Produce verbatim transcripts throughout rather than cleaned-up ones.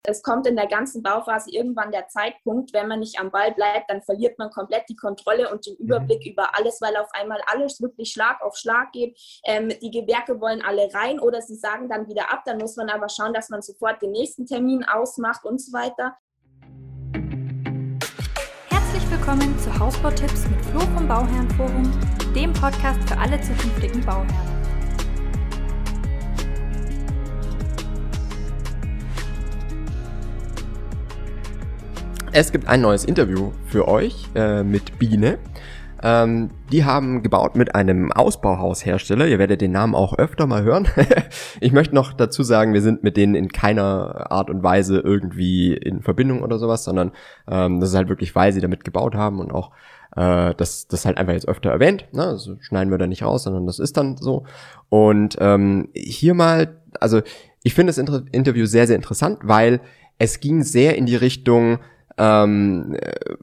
Es kommt in der ganzen Bauphase irgendwann der Zeitpunkt, wenn man nicht am Ball bleibt, dann verliert man komplett die Kontrolle und den Überblick mhm. über alles, weil auf einmal alles wirklich Schlag auf Schlag geht. Ähm, die Gewerke wollen alle rein oder sie sagen dann wieder ab. Dann muss man aber schauen, dass man sofort den nächsten Termin ausmacht und so weiter. Herzlich willkommen zu Hausbautipps mit Flo vom Bauherrenforum, dem Podcast für alle zukünftigen Bauherren. Es gibt ein neues Interview für euch äh, mit Biene. Ähm, die haben gebaut mit einem Ausbauhaushersteller. Ihr werdet den Namen auch öfter mal hören. Ich möchte noch dazu sagen, wir sind mit denen in keiner Art und Weise irgendwie in Verbindung oder sowas, sondern ähm, das ist halt wirklich, weil sie damit gebaut haben und auch äh, das das halt einfach jetzt öfter erwähnt. Ne? Also schneiden wir da nicht raus, sondern das ist dann so. Und ähm, hier mal, also ich finde das Inter- Interview sehr, sehr interessant, weil es ging sehr in die Richtung, Ähm,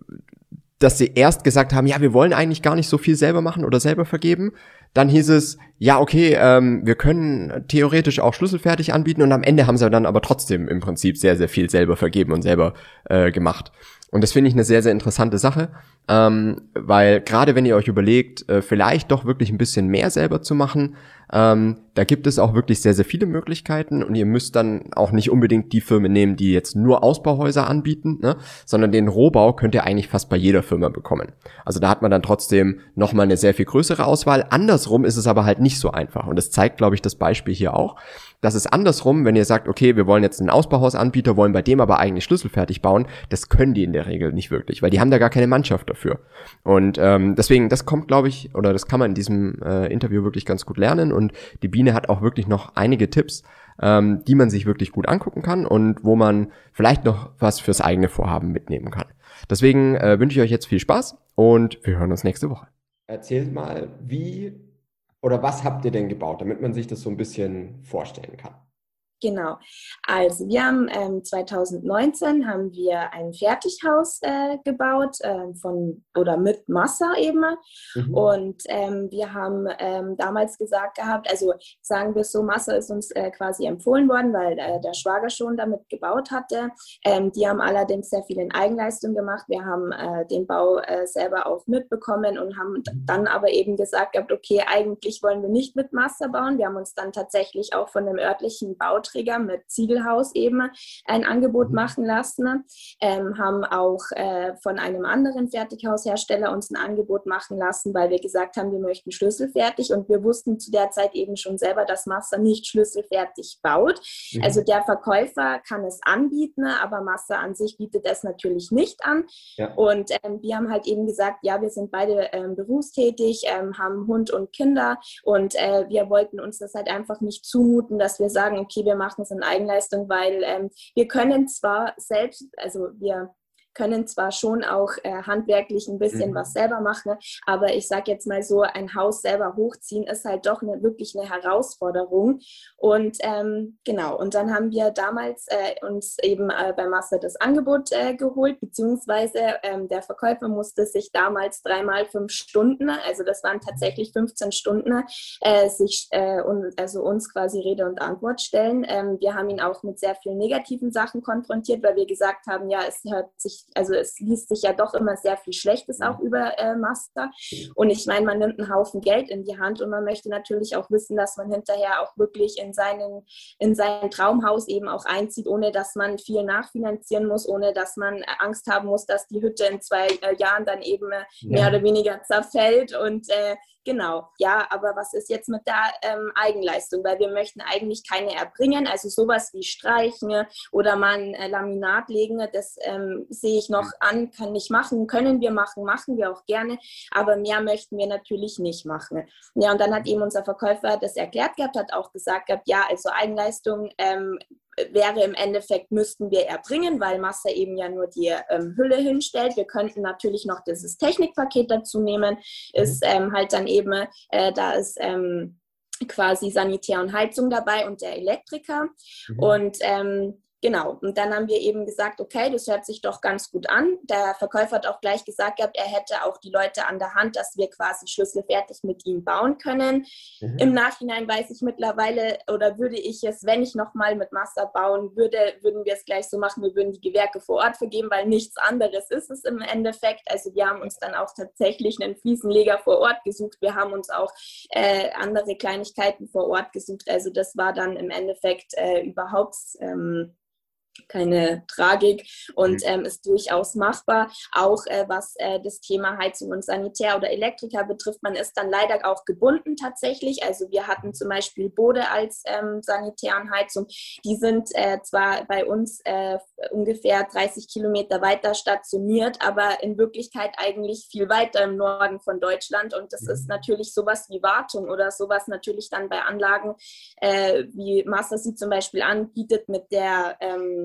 dass sie erst gesagt haben, ja, wir wollen eigentlich gar nicht so viel selber machen oder selber vergeben. Dann hieß es, ja, okay, ähm, wir können theoretisch auch schlüsselfertig anbieten und am Ende haben sie dann aber trotzdem im Prinzip sehr, sehr viel selber vergeben und selber äh, gemacht. Und das finde ich eine sehr, sehr interessante Sache, ähm, weil gerade wenn ihr euch überlegt, äh, vielleicht doch wirklich ein bisschen mehr selber zu machen, ähm, da gibt es auch wirklich sehr, sehr viele Möglichkeiten und ihr müsst dann auch nicht unbedingt die Firmen nehmen, die jetzt nur Ausbauhäuser anbieten, ne, sondern den Rohbau könnt ihr eigentlich fast bei jeder Firma bekommen. Also da hat man dann trotzdem nochmal eine sehr viel größere Auswahl. Andersrum ist es aber halt nicht so einfach und das zeigt, glaube ich, das Beispiel hier auch. Das ist andersrum, wenn ihr sagt, okay, wir wollen jetzt einen Ausbauhausanbieter, wollen bei dem aber eigentlich schlüsselfertig bauen, das können die in der Regel nicht wirklich, weil die haben da gar keine Mannschaft dafür. Und ähm, deswegen, das kommt, glaube ich, oder das kann man in diesem äh, Interview wirklich ganz gut lernen und die Biene hat auch wirklich noch einige Tipps, ähm, die man sich wirklich gut angucken kann und wo man vielleicht noch was fürs eigene Vorhaben mitnehmen kann. Deswegen äh, wünsche ich euch jetzt viel Spaß und wir hören uns nächste Woche. Erzählt mal, wie oder was habt ihr denn gebaut, damit man sich das so ein bisschen vorstellen kann? Genau. Also wir haben ähm, zwanzig neunzehn haben wir ein Fertighaus äh, gebaut äh, von oder mit Massa eben. Mhm. Und ähm, wir haben ähm, damals gesagt gehabt, also sagen wir es so, Massa ist uns äh, quasi empfohlen worden, weil äh, der Schwager schon damit gebaut hatte. Ähm, die haben allerdings sehr viel in Eigenleistung gemacht. Wir haben äh, den Bau äh, selber auch mitbekommen und haben dann aber eben gesagt gehabt, okay, eigentlich wollen wir nicht mit Massa bauen. Wir haben uns dann tatsächlich auch von dem örtlichen Bau mit Ziegelhaus eben ein Angebot machen lassen, ähm, haben auch äh, von einem anderen Fertighaushersteller uns ein Angebot machen lassen, weil wir gesagt haben, wir möchten schlüsselfertig und wir wussten zu der Zeit eben schon selber, dass Massa nicht schlüsselfertig baut. Mhm. Also der Verkäufer kann es anbieten, aber Massa an sich bietet es natürlich nicht an. Ja. Und ähm, wir haben halt eben gesagt, ja, wir sind beide ähm, berufstätig, ähm, haben Hund und Kinder und äh, wir wollten uns das halt einfach nicht zumuten, dass wir sagen, okay, wir machen es in Eigenleistung, weil ähm, wir können zwar selbst, also wir können zwar schon auch äh, handwerklich ein bisschen mhm. was selber machen, aber ich sage jetzt mal so, ein Haus selber hochziehen ist halt doch eine, wirklich eine Herausforderung. Und ähm, genau, und dann haben wir damals äh, uns eben äh, bei Massa das Angebot äh, geholt, beziehungsweise ähm, der Verkäufer musste sich damals dreimal fünf Stunden, also das waren tatsächlich fünfzehn Stunden, äh, sich äh, und, also uns quasi Rede und Antwort stellen. Ähm, wir haben ihn auch mit sehr vielen negativen Sachen konfrontiert, weil wir gesagt haben, ja, es hört sich Also es liest sich ja doch immer sehr viel Schlechtes auch über äh, Massa. Und ich meine, man nimmt einen Haufen Geld in die Hand und man möchte natürlich auch wissen, dass man hinterher auch wirklich in, seinen, in sein Traumhaus eben auch einzieht, ohne dass man viel nachfinanzieren muss, ohne dass man Angst haben muss, dass die Hütte in zwei äh, Jahren dann eben äh, mehr ja. oder weniger zerfällt. Und äh, genau, ja, aber was ist jetzt mit der ähm, Eigenleistung? Weil wir möchten eigentlich keine erbringen, also sowas wie Streichen oder mal ein äh, Laminat legen, das ähm, sehe ich noch an, kann ich machen, können wir machen, machen wir auch gerne, aber mehr möchten wir natürlich nicht machen. Ja, und dann hat eben unser Verkäufer das erklärt gehabt, hat auch gesagt gehabt, ja, also Eigenleistung ähm, wäre im Endeffekt, müssten wir erbringen, weil Massa eben ja nur die ähm, Hülle hinstellt. Wir könnten natürlich noch dieses Technikpaket dazu nehmen, ist ähm, halt dann eben, äh, da ist ähm, quasi Sanitär und Heizung dabei und der Elektriker. Mhm. Und ähm, Genau, und dann haben wir eben gesagt, okay, das hört sich doch ganz gut an. Der Verkäufer hat auch gleich gesagt gehabt, er hätte auch die Leute an der Hand, dass wir quasi schlüsselfertig mit ihm bauen können. Mhm. Im Nachhinein weiß ich mittlerweile, oder würde ich es, wenn ich nochmal mit Massa bauen würde, würden wir es gleich so machen, wir würden die Gewerke vor Ort vergeben, weil nichts anderes ist es im Endeffekt. Also wir haben uns dann auch tatsächlich einen Fliesenleger vor Ort gesucht. Wir haben uns auch äh, andere Kleinigkeiten vor Ort gesucht. Also das war dann im Endeffekt äh, überhaupt ähm, keine Tragik und ähm, ist durchaus machbar. Auch äh, was äh, das Thema Heizung und Sanitär oder Elektriker betrifft, man ist dann leider auch gebunden tatsächlich. Also wir hatten zum Beispiel Bode als ähm, Sanitär und Heizung. Die sind äh, zwar bei uns äh, ungefähr dreißig Kilometer weiter stationiert, aber in Wirklichkeit eigentlich viel weiter im Norden von Deutschland. Und das ist natürlich sowas wie Wartung oder sowas natürlich dann bei Anlagen, äh, wie Massa sie zum Beispiel anbietet mit der ähm,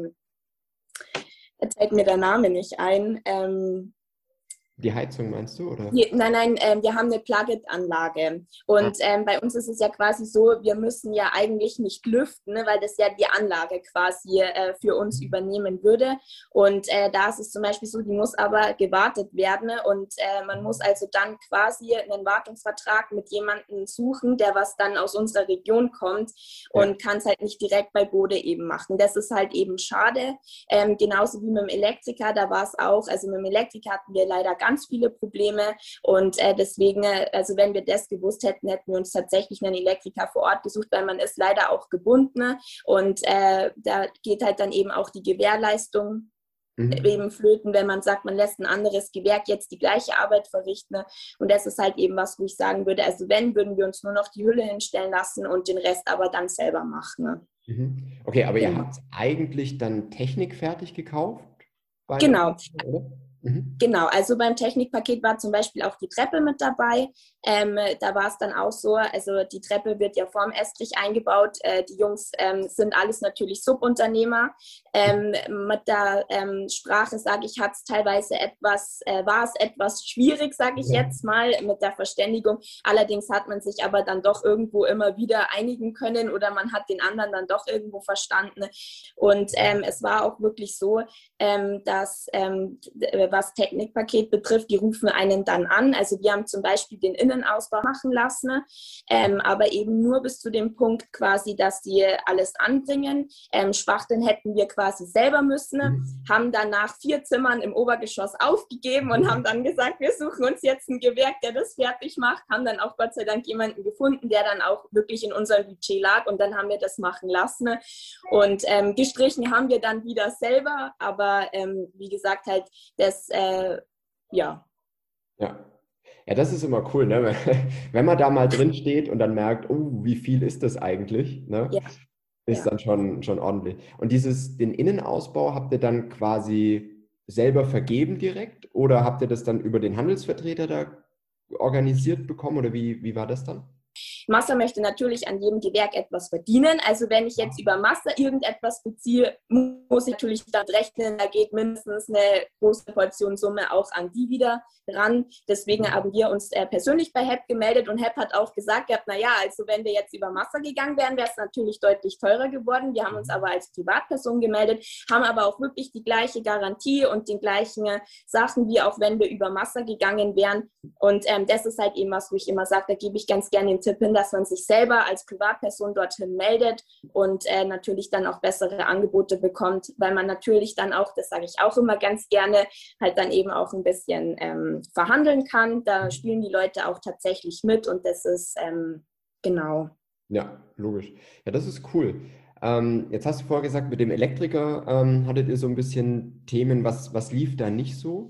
Jetzt fällt mir der Name nicht ein. Ähm, Die Heizung meinst du, oder? Die, nein, nein, äh, wir haben eine Plug-it-Anlage. Und ah. ähm, bei uns ist es ja quasi so, wir müssen ja eigentlich nicht lüften, ne, weil das ja die Anlage quasi äh, für uns übernehmen würde. Und äh, da ist es zum Beispiel so, die muss aber gewartet werden. Und äh, man muss also dann quasi einen Wartungsvertrag mit jemandem suchen, der was dann aus unserer Region kommt und ja. kann es halt nicht direkt bei Bode eben machen. Das ist halt eben schade. Ähm, genauso wie mit dem Elektriker, da war es auch, also mit dem Elektriker hatten wir leider ganz viele Probleme und äh, deswegen, also wenn wir das gewusst hätten, hätten wir uns tatsächlich einen Elektriker vor Ort gesucht, weil man ist leider auch gebunden und äh, da geht halt dann eben auch die Gewährleistung mhm. eben flöten, wenn man sagt, man lässt ein anderes Gewerk jetzt die gleiche Arbeit verrichten und das ist halt eben was, wo ich sagen würde, also wenn, würden wir uns nur noch die Hülle hinstellen lassen und den Rest aber dann selber machen. Mhm. Okay, aber ihr habt eigentlich dann Technik fertig gekauft? Genau. Oder? Mhm. Genau, also beim Technikpaket war zum Beispiel auch die Treppe mit dabei. Ähm, da war es dann auch so, also die Treppe wird ja vorm Estrich eingebaut. Äh, die Jungs ähm, sind alles natürlich Subunternehmer. Ähm, mit der ähm, Sprache, sage ich, hat es teilweise etwas, äh, war es etwas schwierig, sage ich ja. jetzt mal, mit der Verständigung. Allerdings hat man sich aber dann doch irgendwo immer wieder einigen können oder man hat den anderen dann doch irgendwo verstanden. Und ähm, es war auch wirklich so, ähm, dass ähm, was Technikpaket betrifft, die rufen einen dann an. Also wir haben zum Beispiel den Innenausbau machen lassen, ähm, aber eben nur bis zu dem Punkt quasi, dass die alles anbringen. Ähm, Spachteln hätten wir quasi selber müssen, mhm. haben dann nach vier Zimmern im Obergeschoss aufgegeben und haben dann gesagt, wir suchen uns jetzt ein Gewerk, der das fertig macht, haben dann auch Gott sei Dank jemanden gefunden, der dann auch wirklich in unserem Budget lag und dann haben wir das machen lassen. Und ähm, gestrichen haben wir dann wieder selber, aber ähm, wie gesagt halt, das Äh, ja. ja. Ja, das ist immer cool, ne? Wenn man da mal drin steht und dann merkt, oh, wie viel ist das eigentlich, ne? Ja. Ist ja. dann schon, schon ordentlich. Und dieses, den Innenausbau habt ihr dann quasi selber vergeben direkt oder habt ihr das dann über den Handelsvertreter da organisiert bekommen oder wie, wie war das dann? Massa möchte natürlich an jedem Gewerk etwas verdienen. Also wenn ich jetzt über Massa irgendetwas beziehe, muss ich natürlich dann rechnen, da geht mindestens eine große Portion Summe auch an die wieder ran. Deswegen haben wir uns äh, persönlich bei H E P gemeldet und H E P hat auch gesagt, naja, also wenn wir jetzt über Massa gegangen wären, wäre es natürlich deutlich teurer geworden. Wir haben uns aber als Privatperson gemeldet, haben aber auch wirklich die gleiche Garantie und die gleichen äh, Sachen, wie auch wenn wir über Massa gegangen wären. Und ähm, das ist halt eben was, wo ich immer sage, da gebe ich ganz gerne den Tipp hin, dass man sich selber als Privatperson dorthin meldet und äh, natürlich dann auch bessere Angebote bekommt, weil man natürlich dann auch, das sage ich auch immer ganz gerne, halt dann eben auch ein bisschen ähm, verhandeln kann. Da spielen die Leute auch tatsächlich mit und das ist ähm, genau. Ja, logisch. Ja, das ist cool. Ähm, jetzt hast du vorher gesagt, mit dem Elektriker ähm, hattet ihr so ein bisschen Themen, was, was lief da nicht so?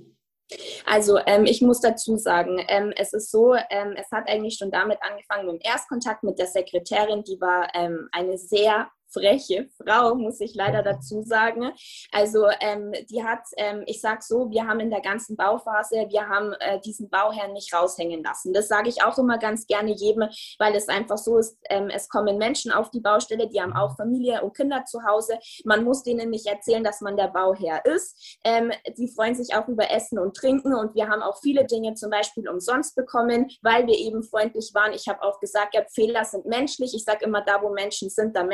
Also ähm, ich muss dazu sagen, ähm, es ist so, ähm, es hat eigentlich schon damit angefangen mit dem Erstkontakt mit der Sekretärin, die war ähm, eine sehr freche Frau, muss ich leider dazu sagen. Also ähm, die hat, ähm, ich sag so, wir haben in der ganzen Bauphase, wir haben äh, diesen Bauherrn nicht raushängen lassen. Das sage ich auch immer ganz gerne jedem, weil es einfach so ist, ähm, es kommen Menschen auf die Baustelle, die haben auch Familie und Kinder zu Hause. Man muss denen nicht erzählen, dass man der Bauherr ist. Ähm, die freuen sich auch über Essen und Trinken und wir haben auch viele Dinge zum Beispiel umsonst bekommen, weil wir eben freundlich waren. Ich habe auch gesagt, ja, Fehler sind menschlich. Ich sage immer, da wo Menschen sind, da menschelt es auch.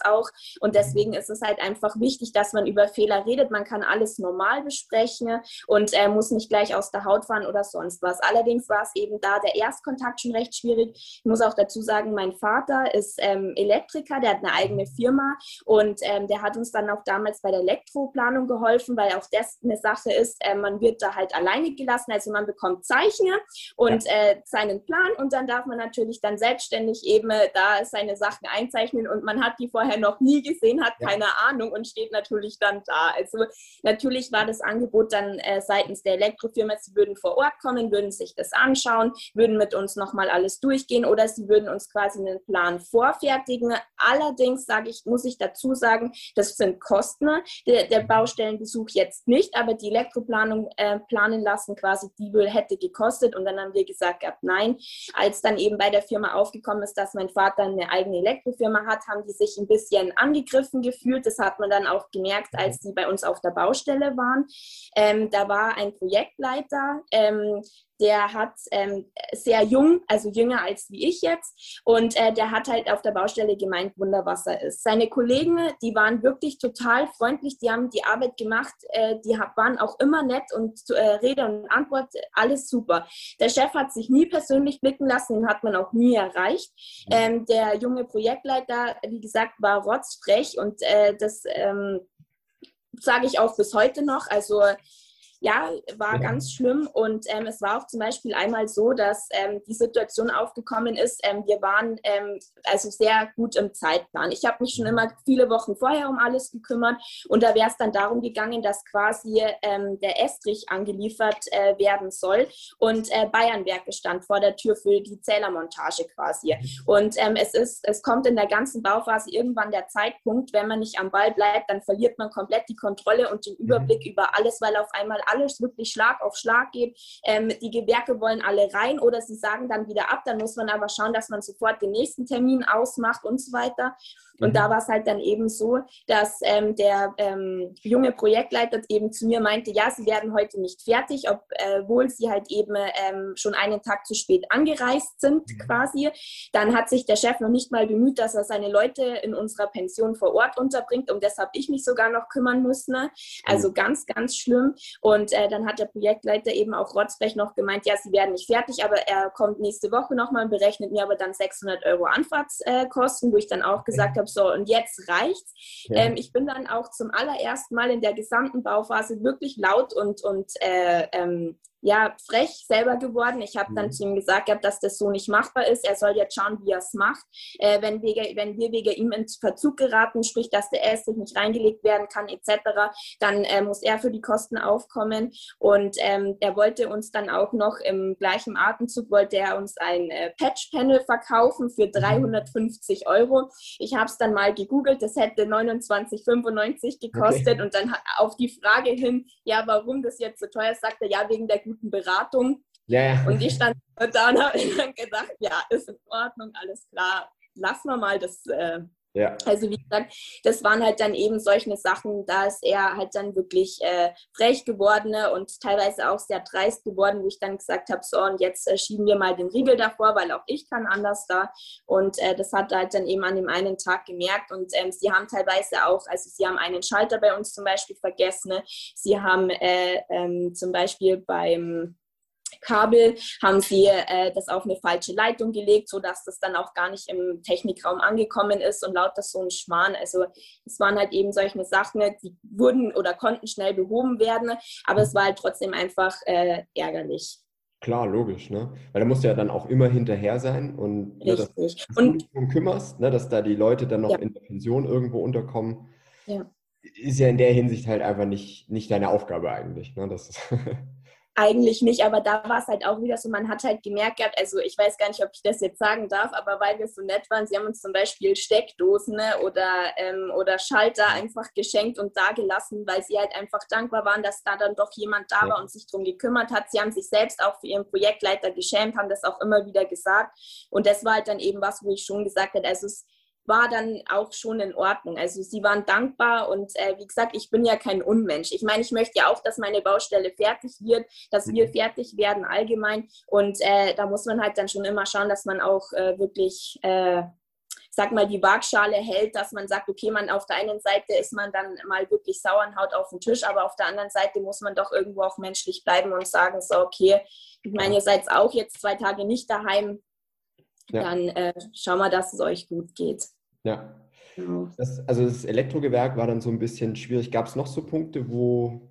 auch. Und deswegen ist es halt einfach wichtig, dass man über Fehler redet. Man kann alles normal besprechen und äh, muss nicht gleich aus der Haut fahren oder sonst was. Allerdings war es eben da der Erstkontakt schon recht schwierig. Ich muss auch dazu sagen, mein Vater ist ähm, Elektriker, der hat eine eigene Firma und ähm, der hat uns dann auch damals bei der Elektroplanung geholfen, weil auch das eine Sache ist, äh, man wird da halt alleine gelassen, also man bekommt Zeichner und äh, seinen Plan und dann darf man natürlich dann selbstständig eben äh, da seine Sachen einzeichnen und man hat die vorher noch nie gesehen, hat keine ja. Ahnung und steht natürlich dann da. Also natürlich war das Angebot dann äh, seitens der Elektrofirma, sie würden vor Ort kommen, würden sich das anschauen, würden mit uns nochmal alles durchgehen oder sie würden uns quasi einen Plan vorfertigen. Allerdings sage ich, muss ich dazu sagen, das sind Kosten. Der, der Baustellenbesuch jetzt nicht, aber die Elektroplanung äh, planen lassen quasi, die wohl hätte gekostet und dann haben wir gesagt, gehabt, nein. Als dann eben bei der Firma aufgekommen ist, dass mein Vater eine eigene Elektrofirma hat, haben die sich ein bisschen angegriffen gefühlt. Das hat man dann auch gemerkt, als die bei uns auf der Baustelle waren. Ähm, da war ein Projektleiter, ähm, der hat ähm, sehr jung, also jünger als wie ich jetzt und äh, der hat halt auf der Baustelle gemeint, Wunderwasser ist. Seine Kollegen, die waren wirklich total freundlich, die haben die Arbeit gemacht, äh, die waren auch immer nett und äh, Rede und Antwort, alles super. Der Chef hat sich nie persönlich blicken lassen, den hat man auch nie erreicht. Ähm, der junge Projektleiter, wie gesagt, war rotzfrech und äh, das ähm, sage ich auch bis heute noch, also ja, war ja. ganz schlimm und ähm, es war auch zum Beispiel einmal so, dass ähm, die Situation aufgekommen ist, ähm, wir waren ähm, also sehr gut im Zeitplan. Ich habe mich schon immer viele Wochen vorher um alles gekümmert und da wäre es dann darum gegangen, dass quasi ähm, der Estrich angeliefert äh, werden soll und äh, Bayernwerke stand vor der Tür für die Zählermontage quasi. Und ähm, es ist, es kommt in der ganzen Bauphase irgendwann der Zeitpunkt, wenn man nicht am Ball bleibt, dann verliert man komplett die Kontrolle und den Überblick mhm. über alles, weil auf einmal alles wirklich Schlag auf Schlag geht. Ähm, die Gewerke wollen alle rein oder sie sagen dann wieder ab. Dann muss man aber schauen, dass man sofort den nächsten Termin ausmacht und so weiter. Und mhm. da war es halt dann eben so, dass ähm, der ähm, junge Projektleiter eben zu mir meinte, ja, sie werden heute nicht fertig, obwohl sie halt eben ähm, schon einen Tag zu spät angereist sind mhm. quasi. Dann hat sich der Chef noch nicht mal bemüht, dass er seine Leute in unserer Pension vor Ort unterbringt. Um das habe ich mich sogar noch kümmern müssen. Also mhm. ganz, ganz schlimm. Und Und äh, dann hat der Projektleiter eben auch rotzfrech noch gemeint, ja, sie werden nicht fertig, aber er kommt nächste Woche nochmal und berechnet mir aber dann sechshundert Euro Anfahrtskosten, äh, wo ich dann auch gesagt habe, so, und jetzt reicht's. Ja. Ähm, ich bin dann auch zum allerersten Mal in der gesamten Bauphase wirklich laut und, und äh, ähm, ja, frech selber geworden. Ich habe dann mhm. zu ihm gesagt, dass das so nicht machbar ist. Er soll jetzt schauen, wie er es macht. Äh, wenn, wir, wenn wir wegen ihm in Verzug geraten, sprich, dass der Estrich nicht reingelegt werden kann et cetera, dann äh, muss er für die Kosten aufkommen. Und ähm, er wollte uns dann auch noch im gleichen Atemzug, wollte er uns ein äh, Patch-Panel verkaufen für dreihundertfünfzig Euro. Ich habe es dann mal gegoogelt, das hätte neunundzwanzig fünfundneunzig gekostet. Okay. Und dann auf die Frage hin, ja, warum das jetzt so teuer ist, sagte er, ja, wegen der guten Beratung. Ja, ja. Und ich stand da und habe dann gedacht, ja, ist in Ordnung, alles klar, lassen wir mal das. Äh, ja. Also wie gesagt, das waren halt dann eben solche Sachen, da ist er halt dann wirklich äh, frech geworden und teilweise auch sehr dreist geworden, wo ich dann gesagt habe, so und jetzt äh, schieben wir mal den Riegel davor, weil auch ich kann anders da und äh, das hat er halt dann eben an dem einen Tag gemerkt und ähm, sie haben teilweise auch, also sie haben einen Schalter bei uns zum Beispiel vergessen, ne? Sie haben äh, ähm, zum Beispiel beim Kabel haben sie äh, das auf eine falsche Leitung gelegt, sodass das dann auch gar nicht im Technikraum angekommen ist und lauter so ein Schmarrn. Also es waren halt eben solche Sachen, die wurden oder konnten schnell behoben werden, aber es war halt trotzdem einfach äh, ärgerlich. Klar, logisch, ne? Weil da musst du ja dann auch immer hinterher sein und ne, dass, dass du und, dich darum kümmerst, ne, dass da die Leute dann noch ja. in der Pension irgendwo unterkommen. Ja. Ist ja in der Hinsicht halt einfach nicht, nicht deine Aufgabe eigentlich, ne? Das ist Eigentlich nicht, aber da war es halt auch wieder so, man hat halt gemerkt gehabt, also ich weiß gar nicht, ob ich das jetzt sagen darf, aber weil wir so nett waren, sie haben uns zum Beispiel Steckdosen ne, oder, ähm, oder Schalter einfach geschenkt und da gelassen, weil sie halt einfach dankbar waren, dass da dann doch jemand da war und sich drum gekümmert hat. Sie haben sich selbst auch für ihren Projektleiter geschämt, haben das auch immer wieder gesagt und das war halt dann eben was, wo ich schon gesagt habe, also es war dann auch schon in Ordnung. Also sie waren dankbar und äh, wie gesagt, ich bin ja kein Unmensch. Ich meine, ich möchte ja auch, dass meine Baustelle fertig wird, dass wir fertig werden allgemein und äh, da muss man halt dann schon immer schauen, dass man auch äh, wirklich äh, sag mal, die Waagschale hält, dass man sagt, okay, man auf der einen Seite ist man dann mal wirklich sauer und haut auf den Tisch, aber auf der anderen Seite muss man doch irgendwo auch menschlich bleiben und sagen, so, okay, ich meine, ihr seid auch jetzt zwei Tage nicht daheim, ja. dann äh, schauen wir, dass es euch gut geht. Ja. Das, also das Elektrogewerk war dann so ein bisschen schwierig. Gab es noch so Punkte, wo,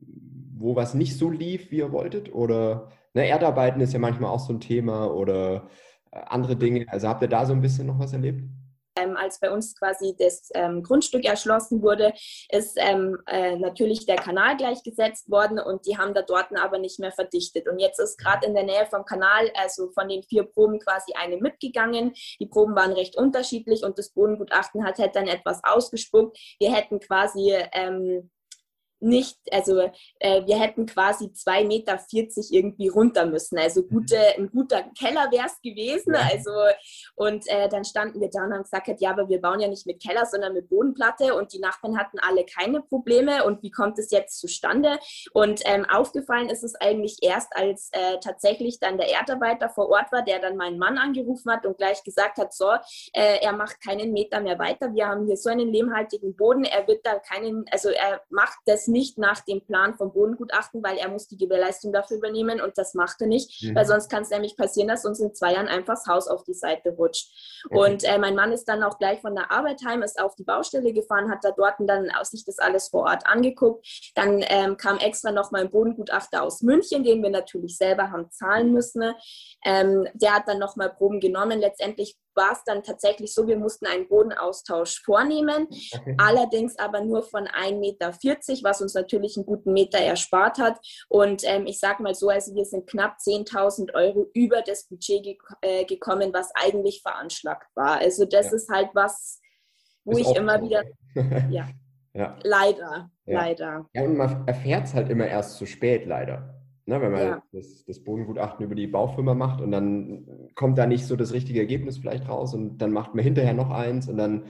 wo was nicht so lief, wie ihr wolltet? Oder ne, Erdarbeiten ist ja manchmal auch so ein Thema oder andere Dinge. Also habt ihr da so ein bisschen noch was erlebt? Ähm, als bei uns quasi das ähm, Grundstück erschlossen wurde, ist ähm, äh, natürlich der Kanal gleichgesetzt worden und die haben da dort aber nicht mehr verdichtet. Und jetzt ist gerade in der Nähe vom Kanal, also von den vier Proben quasi eine mitgegangen. Die Proben waren recht unterschiedlich und das Bodengutachten hat halt dann etwas ausgespuckt. Wir hätten quasi ähm, nicht, also äh, wir hätten quasi zwei Meter vierzig irgendwie runter müssen. Also gute, ein guter Keller wäre es gewesen. Also, und äh, dann standen wir da und haben gesagt, ja, aber wir bauen ja nicht mit Keller, sondern mit Bodenplatte und die Nachbarn hatten alle keine Probleme und wie kommt es jetzt zustande? Und ähm, aufgefallen ist es eigentlich erst, als äh, tatsächlich dann der Erdarbeiter vor Ort war, der dann meinen Mann angerufen hat und gleich gesagt hat, so, äh, er macht keinen Meter mehr weiter. Wir haben hier so einen lehmhaltigen Boden, er wird da keinen, also er macht das nicht nach dem Plan vom Bodengutachten, weil er muss die Gewährleistung dafür übernehmen und das macht er nicht, mhm. weil sonst kann es nämlich passieren, dass uns in zwei Jahren einfach das Haus auf die Seite rutscht. Okay. Und äh, mein Mann ist dann auch gleich von der Arbeit heim, ist auf die Baustelle gefahren, hat da dort dann aus sich das alles vor Ort angeguckt. Dann ähm, kam extra noch mal ein Bodengutachter aus München, den wir natürlich selber haben zahlen müssen. Ähm, der hat dann noch mal Proben genommen. Letztendlich war es dann tatsächlich so, wir mussten einen Bodenaustausch vornehmen, okay. allerdings aber nur von ein Meter vierzig, was uns natürlich einen guten Meter erspart hat. Und ähm, ich sage mal so, also wir sind knapp zehntausend Euro über das Budget ge- äh, gekommen, was eigentlich veranschlagt war. Also das ja. ist halt was, wo ist ich immer so. wieder, ja, ja. leider, ja. leider. Ja, und man erfährt es halt immer erst zu spät, leider. Ne, wenn man ja. das, das Bodengutachten über die Baufirma macht und dann kommt da nicht so das richtige Ergebnis vielleicht raus und dann macht man hinterher noch eins und dann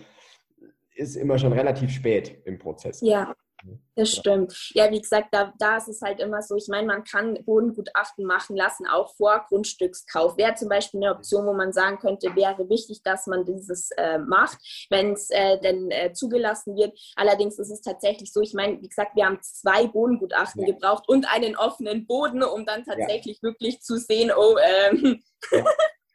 ist immer schon relativ spät im Prozess. Ja, das stimmt. Ja, wie gesagt, da, da ist es halt immer so, ich meine, man kann Bodengutachten machen lassen, auch vor Grundstückskauf. Wäre zum Beispiel eine Option, wo man sagen könnte, wäre wichtig, dass man dieses äh, macht, wenn es äh, denn äh, zugelassen wird. Allerdings ist es tatsächlich so, ich meine, wie gesagt, wir haben zwei Bodengutachten ja. gebraucht und einen offenen Boden, um dann tatsächlich ja. wirklich zu sehen, oh, ähm, ja.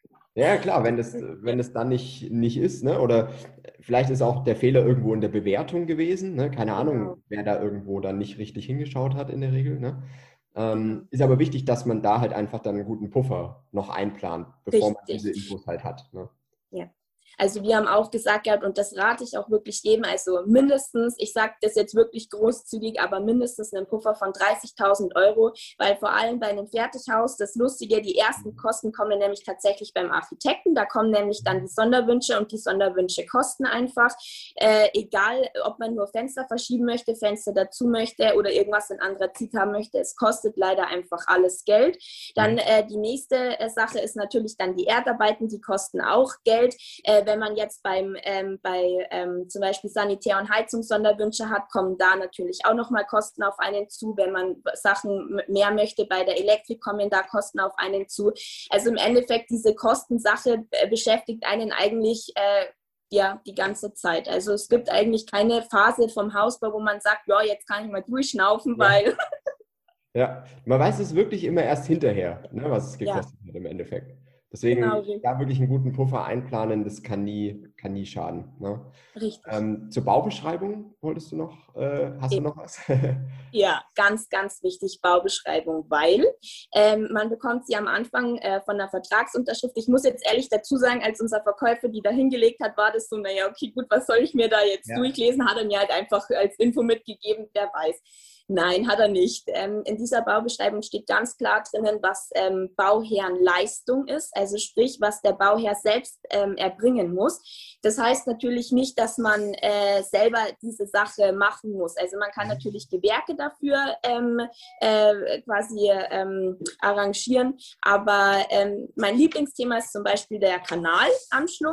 Ja, klar, wenn das, wenn das dann nicht, nicht ist, ne? Oder vielleicht ist auch der Fehler irgendwo in der Bewertung gewesen, ne? Keine Ahnung, genau. wer da irgendwo dann nicht richtig hingeschaut hat in der Regel, ne? Ähm, ist aber wichtig, dass man da halt einfach dann einen guten Puffer noch einplant, bevor richtig. man diese Infos halt hat, ne? Ja. Also wir haben auch gesagt gehabt, und das rate ich auch wirklich jedem, also mindestens, ich sage das jetzt wirklich großzügig, aber mindestens einen Puffer von dreißigtausend Euro, weil vor allem bei einem Fertighaus, das Lustige, die ersten Kosten kommen nämlich tatsächlich beim Architekten, da kommen nämlich dann die Sonderwünsche und die Sonderwünsche kosten einfach, äh, egal ob man nur Fenster verschieben möchte, Fenster dazu möchte oder irgendwas in anderer Zeit haben möchte, es kostet leider einfach alles Geld. Dann äh, die nächste äh, Sache ist natürlich dann die Erdarbeiten, die kosten auch Geld. Äh, wenn man jetzt beim, ähm, bei ähm, zum Beispiel Sanitär- und Heizungssonderwünsche hat, kommen da natürlich auch nochmal Kosten auf einen zu. Wenn man Sachen mehr möchte, bei der Elektrik kommen da Kosten auf einen zu. Also im Endeffekt, diese Kostensache äh, beschäftigt einen eigentlich äh, ja, die ganze Zeit. Also es gibt eigentlich keine Phase vom Hausbau, wo man sagt, ja, jetzt kann ich mal durchschnaufen, ja. weil... Ja, man weiß es wirklich immer erst hinterher, ne, was es gekostet ja. hat im Endeffekt. Deswegen genau, da wirklich einen guten Puffer einplanen, das kann nie, kann nie schaden. Ne? Richtig. Ähm, zur Baubeschreibung wolltest du noch, äh, hast ja. du noch was? Ja, ganz, ganz wichtig, Baubeschreibung, weil ähm, man bekommt sie am Anfang äh, von der Vertragsunterschrift. Ich muss jetzt ehrlich dazu sagen, als unser Verkäufer die da hingelegt hat, war das so, naja, okay, gut, was soll ich mir da jetzt ja. durchlesen? Hat er mir halt einfach als Info mitgegeben, wer weiß. Nein, hat er nicht. Ähm, in dieser Baubeschreibung steht ganz klar drinnen, was ähm, Bauherrenleistung ist, also sprich, was der Bauherr selbst ähm, erbringen muss. Das heißt natürlich nicht, dass man äh, selber diese Sache machen muss. Also man kann natürlich Gewerke dafür ähm, äh, quasi ähm, arrangieren, aber ähm, mein Lieblingsthema ist zum Beispiel der Kanalanschluss.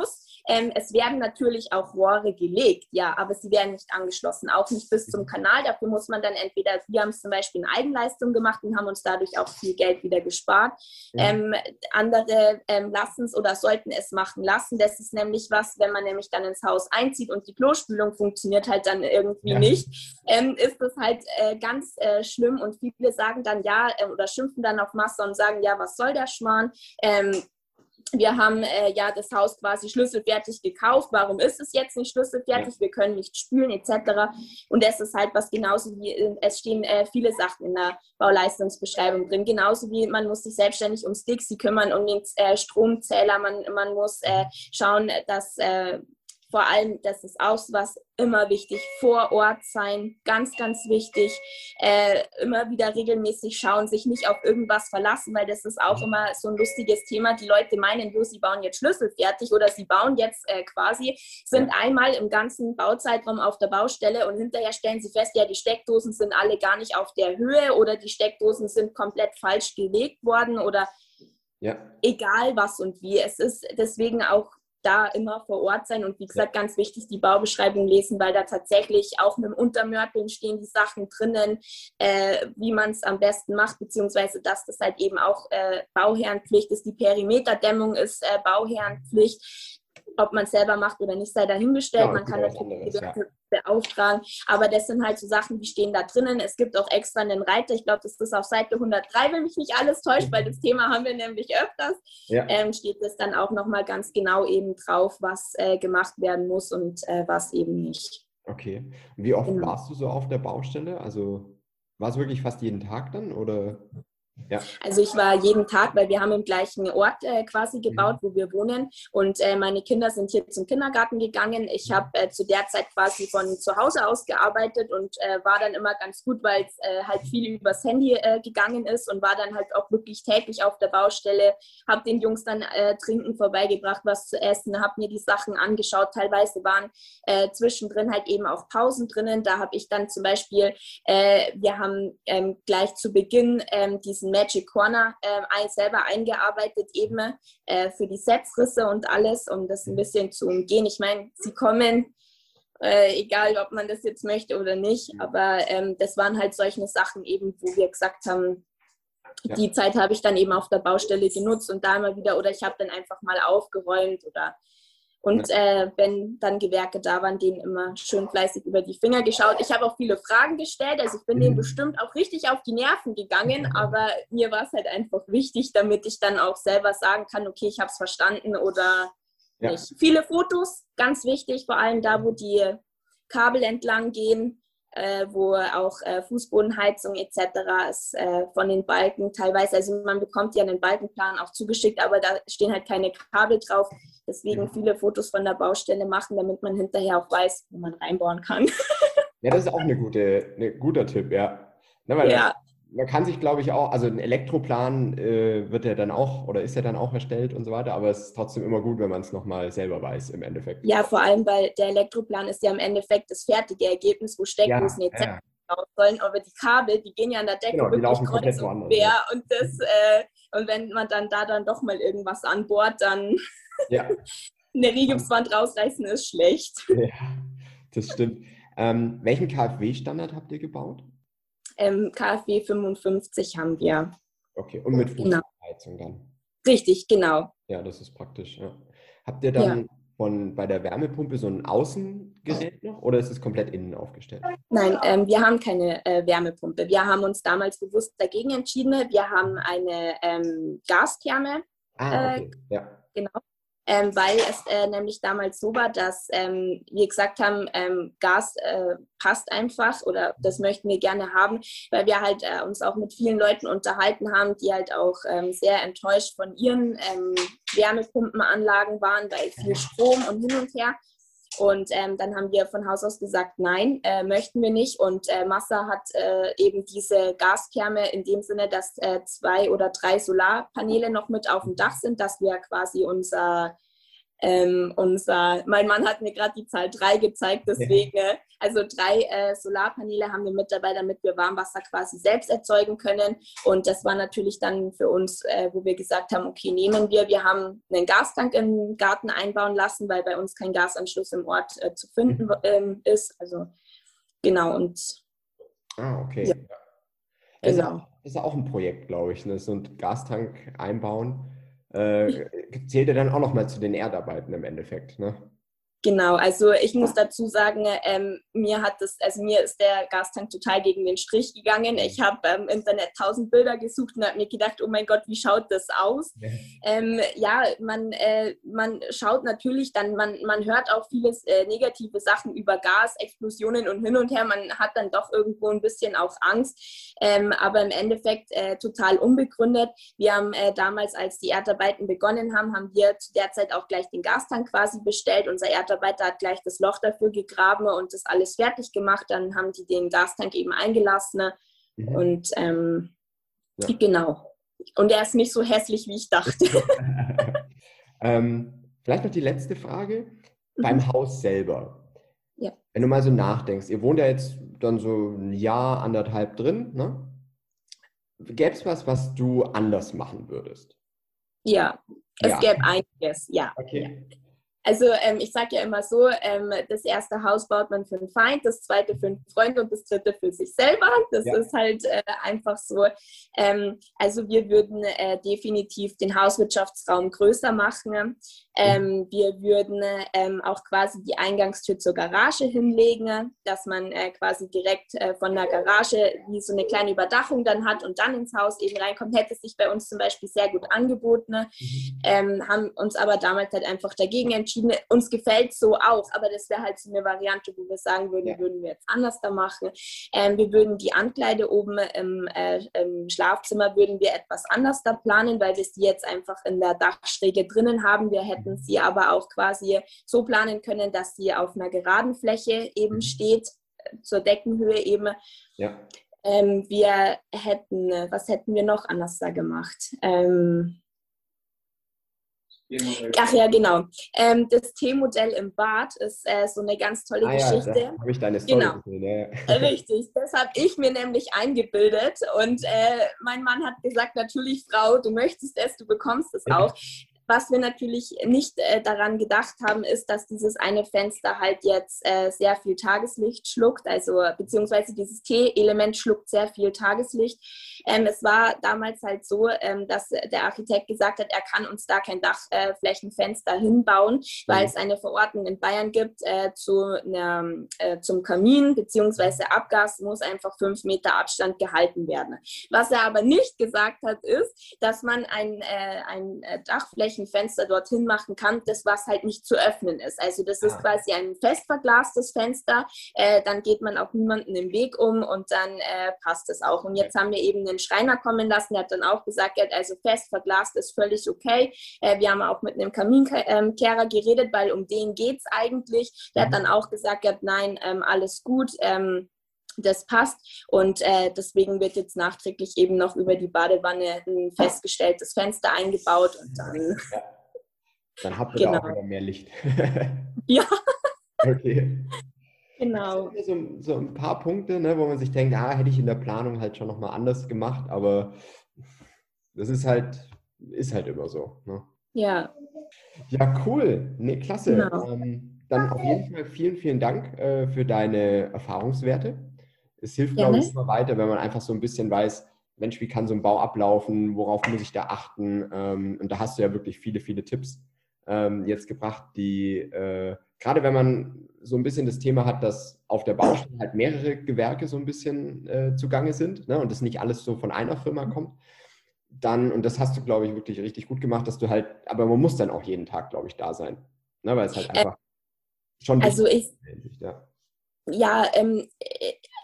Ähm, es werden natürlich auch Rohre gelegt, ja, aber sie werden nicht angeschlossen, auch nicht bis zum Kanal. Dafür muss man dann entweder, wir haben es zum Beispiel in Eigenleistung gemacht und haben uns dadurch auch viel Geld wieder gespart. Mhm. Ähm, andere ähm, lassen es oder sollten es machen lassen. Das ist nämlich was, wenn man nämlich dann ins Haus einzieht und die Klospülung funktioniert halt dann irgendwie ja. nicht, ähm, ist das halt äh, ganz äh, schlimm und viele sagen dann ja äh, oder schimpfen dann auf Massa und sagen, ja, was soll der Schmarrn? Ähm, wir haben äh, ja das Haus quasi schlüsselfertig gekauft. Warum ist es jetzt nicht schlüsselfertig? Ja. Wir können nicht spülen et cetera. Und das ist halt was genauso wie, äh, es stehen äh, viele Sachen in der Bauleistungsbeschreibung drin. Genauso wie man muss sich selbstständig ums Dixie kümmern, um den äh, Stromzähler. Man, man muss äh, schauen, dass äh, vor allem, das ist auch was immer wichtig, vor Ort sein, ganz, ganz wichtig, äh, immer wieder regelmäßig schauen, sich nicht auf irgendwas verlassen, weil das ist auch immer so ein lustiges Thema. Die Leute meinen, jo, sie bauen jetzt schlüsselfertig oder sie bauen jetzt äh, quasi, sind ja. einmal im ganzen Bauzeitraum auf der Baustelle und hinterher stellen sie fest, ja, die Steckdosen sind alle gar nicht auf der Höhe oder die Steckdosen sind komplett falsch gelegt worden oder ja. egal was und wie. Es ist deswegen auch da immer vor Ort sein und wie gesagt, ganz wichtig, die Baubeschreibung lesen, weil da tatsächlich auch mit dem Untermörteln stehen die Sachen drinnen, äh, wie man es am besten macht, beziehungsweise dass das halt eben auch äh, Bauherrenpflicht ist, die Perimeterdämmung ist äh, Bauherrenpflicht. Ob man es selber macht oder nicht, sei dahingestellt. Ja, man kann natürlich die Gewerke ja. beauftragen. Aber das sind halt so Sachen, die stehen da drinnen. Es gibt auch extra einen Reiter. Ich glaube, das ist auf Seite hundertdrei, wenn mich nicht alles täuscht, weil das Thema haben wir nämlich öfters. Ja. Ähm, steht das dann auch nochmal ganz genau eben drauf, was äh, gemacht werden muss und äh, was eben nicht. Okay. Und wie oft genau. warst du so auf der Baustelle? Also war es wirklich fast jeden Tag dann oder... Ja. Also ich war jeden Tag, weil wir haben im gleichen Ort äh, quasi gebaut, wo wir wohnen und äh, meine Kinder sind hier zum Kindergarten gegangen. Ich habe äh, zu der Zeit quasi von zu Hause aus gearbeitet und äh, war dann immer ganz gut, weil es äh, halt viel übers Handy äh, gegangen ist und war dann halt auch wirklich täglich auf der Baustelle, habe den Jungs dann äh, Trinken vorbeigebracht, was zu essen, habe mir die Sachen angeschaut. Teilweise waren äh, zwischendrin halt eben auch Pausen drinnen. Da habe ich dann zum Beispiel, äh, wir haben ähm, gleich zu Beginn ähm, diesen Magic Corner äh, selber eingearbeitet, eben äh, für die Setzrisse und alles, um das ein bisschen zu umgehen. Ich meine, sie kommen, äh, egal ob man das jetzt möchte oder nicht, aber ähm, das waren halt solche Sachen eben, wo wir gesagt haben, ja. die Zeit habe ich dann eben auf der Baustelle genutzt und da immer wieder, oder ich habe dann einfach mal aufgeräumt oder Und äh, wenn dann Gewerke da waren, denen immer schön fleißig über die Finger geschaut. Ich habe auch viele Fragen gestellt, also ich bin denen bestimmt auch richtig auf die Nerven gegangen, aber mir war es halt einfach wichtig, damit ich dann auch selber sagen kann, okay, ich habe es verstanden oder ja. nicht. Viele Fotos, ganz wichtig, vor allem da, wo die Kabel entlang gehen, äh, wo auch äh, Fußbodenheizung et cetera ist äh, von den Balken teilweise. Also man bekommt ja einen Balkenplan auch zugeschickt, aber da stehen halt keine Kabel drauf. Deswegen viele Fotos von der Baustelle machen, damit man hinterher auch weiß, wo man reinbauen kann. Ja, das ist auch eine gute, ein guter Tipp, ja. Na, weil ja. Man kann sich, glaube ich, auch, also ein Elektroplan äh, wird ja dann auch oder ist ja dann auch erstellt und so weiter, aber es ist trotzdem immer gut, wenn man es nochmal selber weiß im Endeffekt. Ja, vor allem, weil der Elektroplan ist ja im Endeffekt das fertige Ergebnis, wo Steckdosen ja, et cetera ja. raus sollen, aber die Kabel, die gehen ja an der Decke genau, wirklich kreuz und quer ja. und, das, äh, und wenn man dann da dann doch mal irgendwas anbohrt, dann ja. eine Rigipswand rausreißen ist schlecht. Ja, das stimmt. Ähm, welchen K f W-Standard habt ihr gebaut? Ähm, K f W fünfundfünfzig haben wir. Okay, und mit Fußbodenheizung genau. dann? Richtig, genau. Ja, das ist praktisch. Ja. Habt ihr dann ja. von, bei der Wärmepumpe so ein Außengerät noch oder ist es komplett innen aufgestellt? Nein, ähm, wir haben keine äh, Wärmepumpe. Wir haben uns damals bewusst dagegen entschieden. Wir haben eine ähm, Gastherme. Ah, okay. Äh, ja. Genau. Ähm, weil es äh, nämlich damals so war, dass ähm, wir gesagt haben, ähm, Gas äh, passt einfach oder das möchten wir gerne haben, weil wir halt äh, uns auch mit vielen Leuten unterhalten haben, die halt auch ähm, sehr enttäuscht von ihren ähm, Wärmepumpenanlagen waren, weil viel Strom und hin und her. Und ähm, dann haben wir von Haus aus gesagt, nein, äh, möchten wir nicht. Und äh, Massa hat äh, eben diese Gastherme in dem Sinne, dass äh, zwei oder drei Solarpaneele noch mit auf dem Dach sind, dass wir quasi unser Ähm, unser, mein Mann hat mir gerade die Zahl drei gezeigt, deswegen, ja. also drei äh, Solarpaneele haben wir mit dabei, damit wir Warmwasser quasi selbst erzeugen können. Und das war natürlich dann für uns, äh, wo wir gesagt haben, okay, nehmen wir. Wir haben einen Gastank im Garten einbauen lassen, weil bei uns kein Gasanschluss im Ort äh, zu finden ähm, ist. Also genau und Ah, okay. Ja. Das Genau. ist, das ist auch ein Projekt, glaube ich, ne? So ein Gastank einbauen. Äh, zählt ja dann auch nochmal zu den Erdarbeiten im Endeffekt, ne? Genau, also ich muss dazu sagen, ähm, mir hat das, also mir ist der Gastank total gegen den Strich gegangen. Ich habe im Internet tausend Bilder gesucht und habe mir gedacht, oh mein Gott, wie schaut das aus? Ja, ähm, ja man, äh, man schaut natürlich dann, man, man hört auch vieles äh, negative Sachen über Gas, Explosionen und hin und her. Man hat dann doch irgendwo ein bisschen auch Angst, ähm, aber im Endeffekt äh, total unbegründet. Wir haben äh, damals, als die Erdarbeiten begonnen haben, haben wir zu der Zeit auch gleich den Gastank quasi bestellt. Unser Erdarbeiter hat gleich das Loch dafür gegraben und das alles fertig gemacht. Dann haben die den Gastank eben eingelassen. Mhm. Und ähm, ja. Genau. Und er ist nicht so hässlich, wie ich dachte. ähm, vielleicht noch die letzte Frage. Mhm. Beim Haus selber. Ja. Wenn du mal so nachdenkst, ihr wohnt ja jetzt dann so ein Jahr, anderthalb drin, ne? Gäbe es was, was du anders machen würdest? Ja, es ja. gäbe einiges, ja. Okay. Ja. Also ähm, ich sage ja immer so, ähm, das erste Haus baut man für einen Feind, das zweite für einen Freund und das dritte für sich selber. Das ja. ist halt äh, einfach so. Ähm, also wir würden äh, definitiv den Hauswirtschaftsraum größer machen. Ähm, mhm. Wir würden ähm, auch quasi die Eingangstür zur Garage hinlegen, dass man äh, quasi direkt äh, von der Garage wie so eine kleine Überdachung dann hat und dann ins Haus eben reinkommt. Hätte sich bei uns zum Beispiel sehr gut angeboten, mhm. ähm, haben uns aber damals halt einfach dagegen entschieden. Uns gefällt so auch, aber das wäre halt so eine Variante, wo wir sagen würden, ja. würden wir jetzt anders da machen. Ähm, wir würden die Ankleide oben im, äh, im Schlafzimmer würden wir etwas anders da planen, weil wir sie jetzt einfach in der Dachschräge drinnen haben. Wir hätten sie aber auch quasi so planen können, dass sie auf einer geraden Fläche eben steht, zur Deckenhöhe eben. Ja. Ähm, wir hätten, was hätten wir noch anders da gemacht? Ähm, Ach ja, genau. Ähm, das T-Modell im Bad ist äh, so eine ganz tolle ah, Geschichte. Ja, da habe ich deine Story genau. gesehen. Ja. Richtig, das habe ich mir nämlich eingebildet und äh, mein Mann hat gesagt, natürlich Frau, du möchtest es, du bekommst es auch. Was wir natürlich nicht äh, daran gedacht haben, ist, dass dieses eine Fenster halt jetzt äh, sehr viel Tageslicht schluckt, also beziehungsweise dieses T-Element schluckt sehr viel Tageslicht. Ähm, es war damals halt so, ähm, dass der Architekt gesagt hat, er kann uns da kein Dachflächenfenster äh, hinbauen, weil mhm. es eine Verordnung in Bayern gibt äh, zu einer, äh, zum Kamin, beziehungsweise Abgas muss einfach fünf Meter Abstand gehalten werden. Was er aber nicht gesagt hat, ist, dass man ein, äh, ein Dachflächen ein Fenster dorthin machen kann, das was halt nicht zu öffnen ist. Also das ist ah. quasi ein fest verglastes Fenster, äh, dann geht man auch niemanden im Weg um und dann äh, passt es auch. Und jetzt haben wir eben einen Schreiner kommen lassen, der hat dann auch gesagt, also fest verglast ist völlig okay. Äh, wir haben auch mit einem Kaminkehrer geredet, weil um den geht es eigentlich. Der mhm. hat dann auch gesagt, nein, ähm, alles gut, ähm, das passt und äh, deswegen wird jetzt nachträglich eben noch über die Badewanne ein festgestelltes Fenster eingebaut und dann... Ja. Dann habt ihr genau. da auch wieder mehr Licht. Ja. Okay. Genau. Das sind so, so ein paar Punkte, ne, wo man sich denkt, ah, hätte ich in der Planung halt schon nochmal anders gemacht, aber das ist halt, ist halt immer so. Ne? Ja. Ja, cool. Nee, klasse. Genau. Ähm, dann auf jeden Fall vielen, vielen Dank äh, für deine Erfahrungswerte. Es hilft, glaube ich, immer weiter, wenn man einfach so ein bisschen weiß, Mensch, wie kann so ein Bau ablaufen, worauf muss ich da achten? Ähm, und da hast du ja wirklich viele, viele Tipps ähm, jetzt gebracht, die, äh, gerade wenn man so ein bisschen das Thema hat, dass auf der Baustelle halt mehrere Gewerke so ein bisschen äh, zugange sind, ne, und das nicht alles so von einer Firma kommt, dann, und das hast du, glaube ich, wirklich richtig gut gemacht, dass du halt, aber man muss dann auch jeden Tag, glaube ich, da sein, ne, weil es halt einfach schon also ich, ist, ja. Ja, ähm,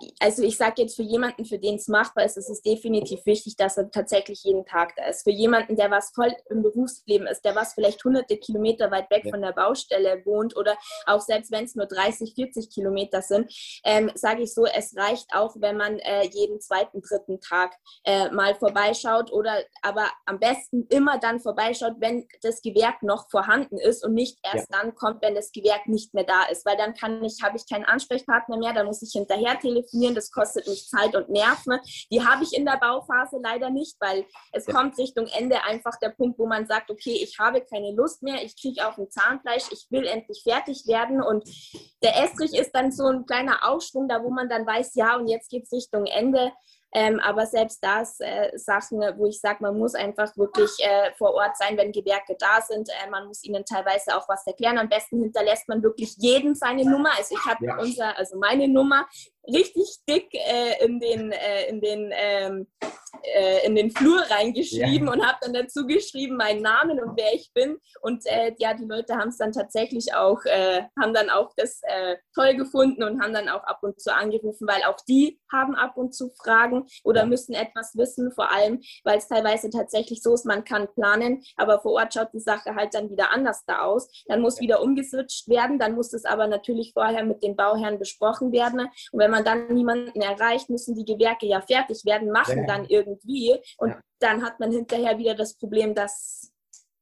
also ich sage jetzt für jemanden, für den es machbar ist, ist es definitiv wichtig, dass er tatsächlich jeden Tag da ist. Für jemanden, der was voll im Berufsleben ist, der was vielleicht hunderte Kilometer weit weg ja. von der Baustelle wohnt oder auch selbst wenn es nur dreißig, vierzig Kilometer sind, ähm, sage ich so, es reicht auch, wenn man äh, jeden zweiten, dritten Tag äh, mal vorbeischaut oder aber am besten immer dann vorbeischaut, wenn das Gewerk noch vorhanden ist und nicht erst ja. dann kommt, wenn das Gewerk nicht mehr da ist, weil dann kann ich, habe ich keinen Ansprechpartner mehr, dann muss ich hinterher telefonieren, das kostet mich Zeit und Nerven. Die habe ich in der Bauphase leider nicht, weil es ja. kommt Richtung Ende einfach der Punkt, wo man sagt, okay, ich habe keine Lust mehr, ich kriege auf ein Zahnfleisch, ich will endlich fertig werden und der Estrich ist dann so ein kleiner Aufschwung, da wo man dann weiß, ja und jetzt geht es Richtung Ende. Ähm, aber selbst das äh, Sachen, wo ich sage, man muss einfach wirklich äh, vor Ort sein, wenn Gewerke da sind. Äh, man muss ihnen teilweise auch was erklären. Am besten hinterlässt man wirklich jedem seine Nummer. Also ich habe ja. unser, also meine Nummer richtig dick äh, in den äh, in den ähm, äh, in den Flur reingeschrieben ja. und habe dann dazu geschrieben meinen Namen und wer ich bin und äh, ja die Leute haben es dann tatsächlich auch äh, haben dann auch das äh, toll gefunden und haben dann auch ab und zu angerufen, weil auch die haben ab und zu Fragen oder ja. müssen etwas wissen, vor allem weil es teilweise tatsächlich so ist, man kann planen, aber vor Ort schaut die Sache halt dann wieder anders da aus, dann muss ja. wieder umgeswitcht werden, dann muss es aber natürlich vorher mit den Bauherren besprochen werden und wenn man dann niemanden erreicht, müssen die Gewerke ja fertig werden, machen ja. dann irgendwie und ja. dann hat man hinterher wieder das Problem, dass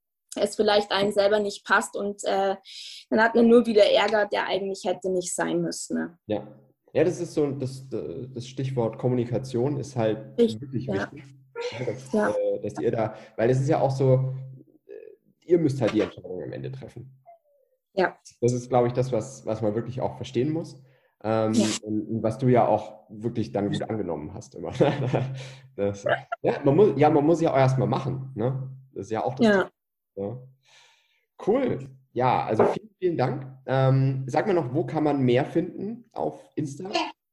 es vielleicht einem selber nicht passt und äh, dann hat man nur wieder Ärger, der eigentlich hätte nicht sein müssen. Ne? Ja. Ja, das ist so, das, das Stichwort Kommunikation ist halt ich, wirklich ja. wichtig, dass, ja. äh, dass ihr da, weil das ist ja auch so, ihr müsst halt die Entscheidung am Ende treffen. Ja. Das ist, glaube ich, das, was, was man wirklich auch verstehen muss. Ähm, ja. und, was du ja auch wirklich dann gut angenommen hast immer. das, ja, man muss, ja, man muss ja auch erstmal machen. Ne? Das ist ja auch das ja. ja. Cool. Ja, also vielen, vielen Dank. Ähm, sag mir noch, wo kann man mehr finden auf Insta?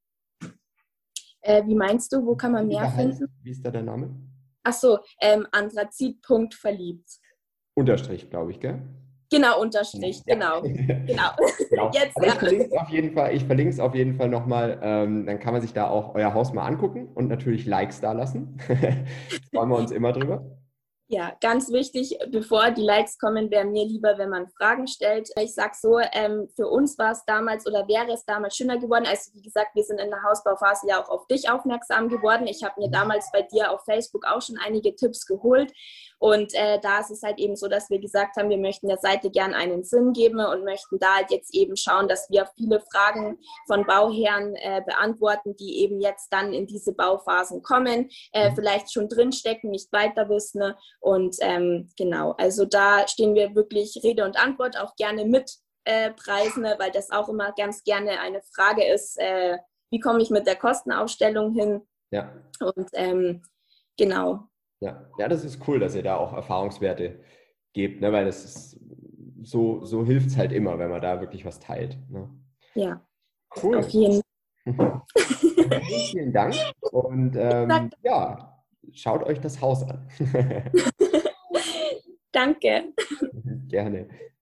Äh, wie meinst du, wo kann man wie mehr finden? Heißt, wie ist da der Name? Achso, ähm, Anthrazit Punkt verliebt. Unterstrich, glaube ich, gell? Genau, Unterstrich, ja. genau. genau. genau. Jetzt, Aber ja. ich verlinke es auf jeden Fall, ich verlinke es auf jeden Fall nochmal. Ähm, dann kann man sich da auch euer Haus mal angucken und natürlich Likes da lassen. Freuen wir uns immer drüber. Ja, ganz wichtig, bevor die Likes kommen, wäre mir lieber, wenn man Fragen stellt. Ich sage so, ähm, für uns war es damals oder wäre es damals schöner geworden. Also wie gesagt, wir sind in der Hausbauphase ja auch auf dich aufmerksam geworden. Ich habe mir damals bei dir auf Facebook auch schon einige Tipps geholt. Und äh, da ist es halt eben so, dass wir gesagt haben, wir möchten der Seite gern einen Sinn geben und möchten da halt jetzt eben schauen, dass wir viele Fragen von Bauherren äh, beantworten, die eben jetzt dann in diese Bauphasen kommen, äh, vielleicht schon drinstecken, nicht weiter wissen. Ne? Und ähm, genau, also da stehen wir wirklich Rede und Antwort auch gerne mit äh, Preisen, ne? Weil das auch immer ganz gerne eine Frage ist, äh, wie komme ich mit der Kostenaufstellung hin? Ja. Und ähm, genau. Ja. ja, das ist cool, dass ihr da auch Erfahrungswerte gebt, ne? Weil das ist, so, so hilft es halt immer, wenn man da wirklich was teilt. Ne? Ja, cool. Auf jeden Fall. vielen, vielen Dank und ähm, ja, schaut euch das Haus an. Danke. Gerne.